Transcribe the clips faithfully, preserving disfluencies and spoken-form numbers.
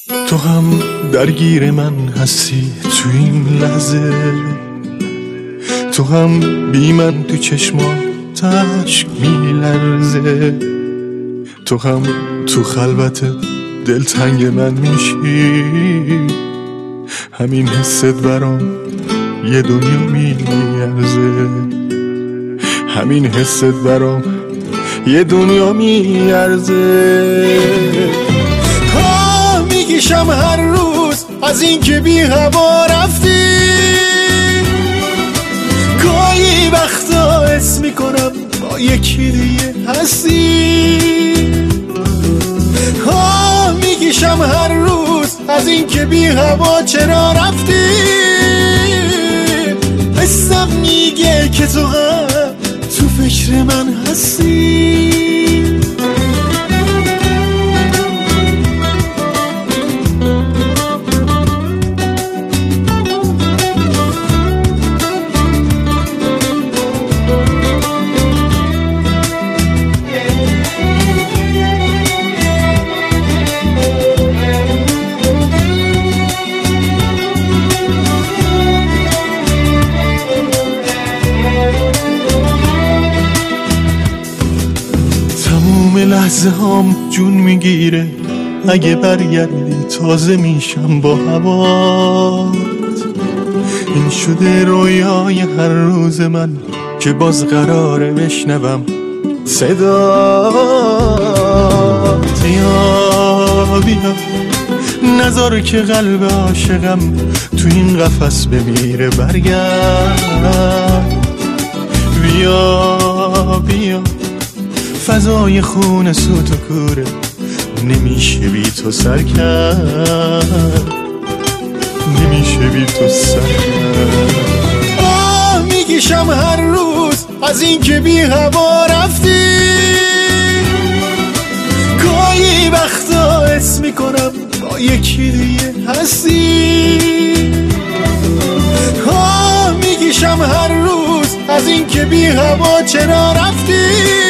تو هم درگیر من هستی تو این لحظه، تو هم بی من تو چشماتش میلرزه، تو هم تو خلوت دلتنگ من میشی، همین حست برام یه دنیا میارزه، همین حست برام یه دنیا میارزه. ها میگیشم هر روز از این که بی هوا رفتی، گاهی وقتا حس میکنم با یکی دیگه هستی. ها میگیشم هر روز از این که بی هوا چرا رفتی، حسم میگه که تو هم تو فکر من هستی. لحظه هام جون میگیره، اگه برگردی تازه میشم با هوات. این شده رویای هر روز من که باز قراره بشنوم صدات. بیا بیا نذار که قلب عاشقم تو این قفس بمیره، برگرد. بیا بیا فضای خون سوت و کوره، نمیشه بی تو سر کرد، نمیشه بی تو سر کرد. آه میگیشم هر روز از این که بی هوا رفتی، گاهی وقتا حس میکنم با یکی دیگه هستی. آه میگیشم هر روز از این که بی هوا چرا رفتی،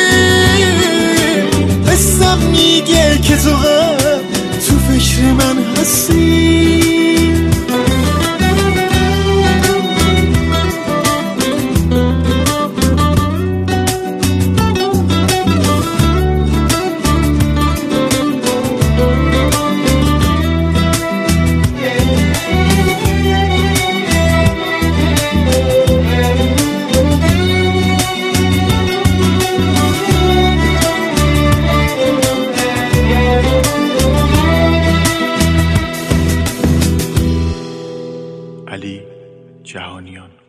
حسم میگه که تو هم تو فکر من هستی. علی جهانیان.